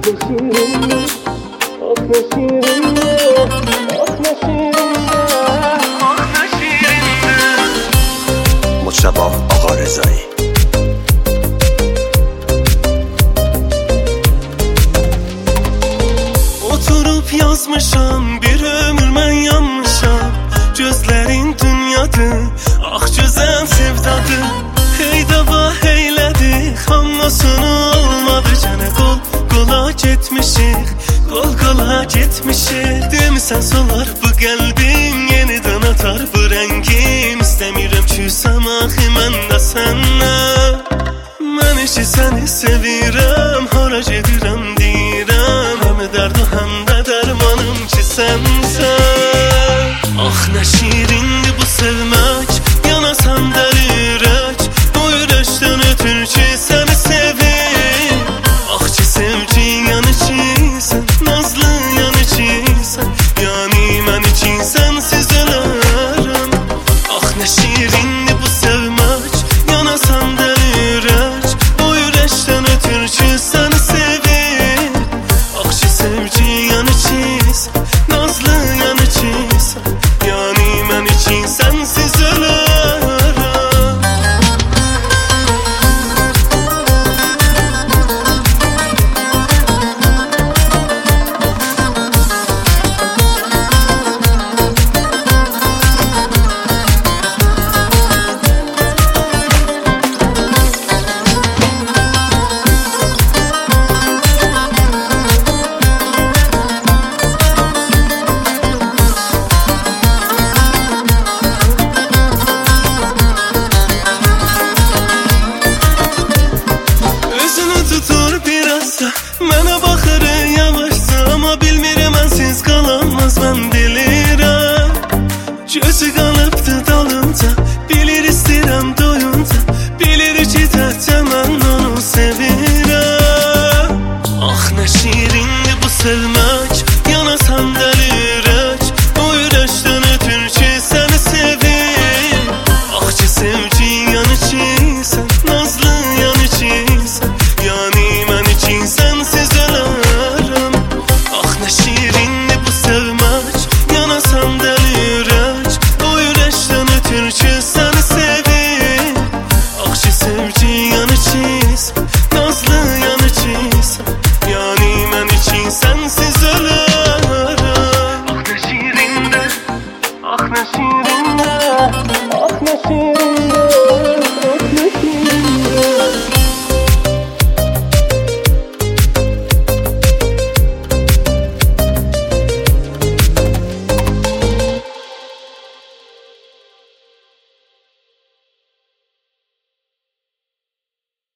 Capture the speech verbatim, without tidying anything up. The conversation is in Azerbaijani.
مجتبی آقارضایی. Oturup yazmışam bir ömür mən yanmışam. Gözlərin dünyadır, ax gözəl sevdadır. Hey dava heylədi, xammasını olmadı. Gənə qol qola getmişik, qol qola getmişik. Demisən solar bu qəlbim, yenidən atar bu rəngim. İstəmirəm ki səmaxı mən də səndən. Mən işi səni sevirəm, hara gedirəm deyə